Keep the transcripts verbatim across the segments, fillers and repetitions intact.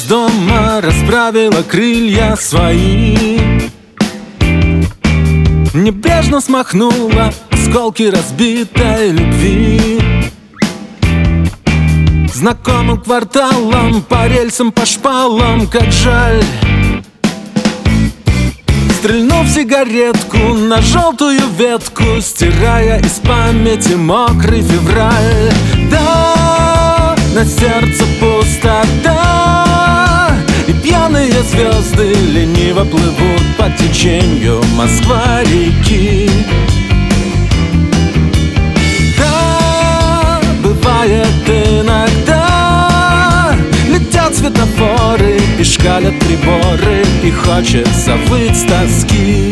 дома расправила крылья свои, небрежно смахнула осколки разбитой любви. Знакомым кварталом, по рельсам, по шпалам, как жаль. Стрельнув сигаретку на желтую ветку, стирая из памяти мокрый февраль. Да, на сердце пустота, и пьяные звезды лениво плывут по течению Москва-реки. Да, бывает иногда, летят светофоры и шкалят приборы, и хочется выть с тоски.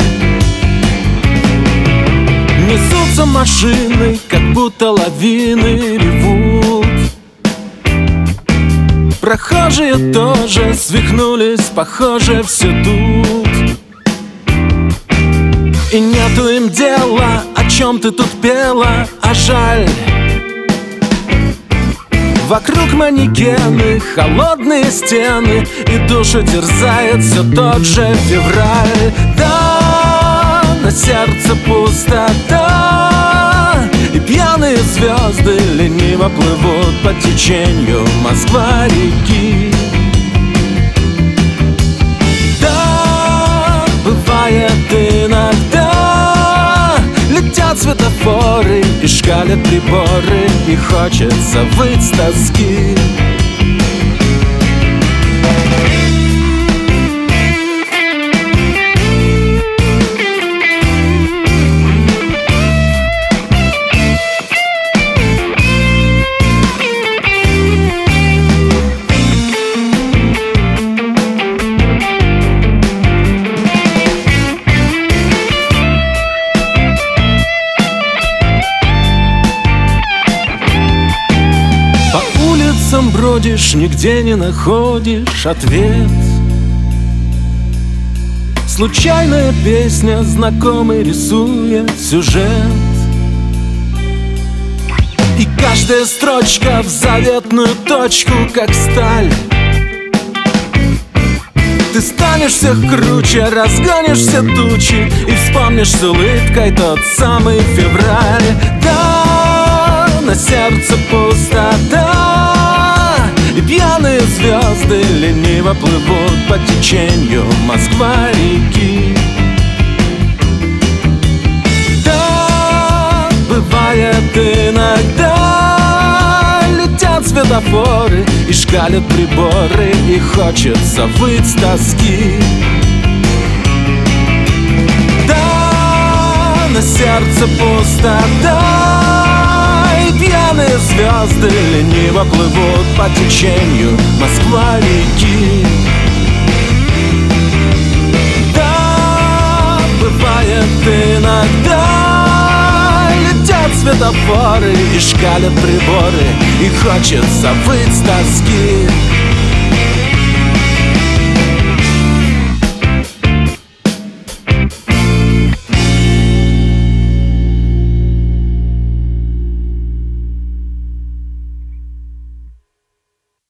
Несутся машины, как будто лавины ревут. Прохожие тоже свихнулись, похоже, все тут. И нету им дела, о чем ты тут пела, а жаль. Вокруг манекены, холодные стены, и душу терзает все тот же февраль. Да, на сердце пустота, и пьяные звезды лениво плывут по течению Москва-реки. Да, бывает иногда, летят светофоры и шкалят приборы, и хочется выть с тоски. Бродишь, нигде не находишь ответ. Случайная песня, знакомый рисует сюжет. И каждая строчка в заветную точку, как сталь. Ты станешь всех круче, разгонишь все тучи, и вспомнишь с улыбкой тот самый февраль. Да, на сердце пустота, и пьяные звезды лениво плывут по течению Москва-реки. Да, бывает иногда, летят светофоры и шкалят приборы, и хочется выть с тоски. Да, на сердце пустота, и пьяные звезды лениво плывут по течению Москва-реки. Да, бывает иногда, летят светофоры и шкалят приборы, и хочется выть с тоски.